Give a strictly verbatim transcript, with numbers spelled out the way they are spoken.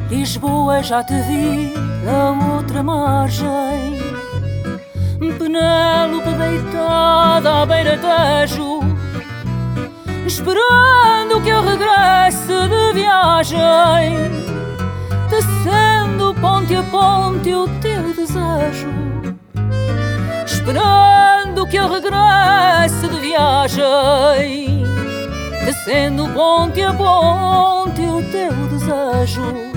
Lisboa, já te vi da outra margem. Penélope deitada à beira Tejo, esperando que eu regresse de viagem, tecendo ponte a ponte o teu desejo. Esperando que eu regresse de viagem, tecendo ponte a ponte o teu desejo.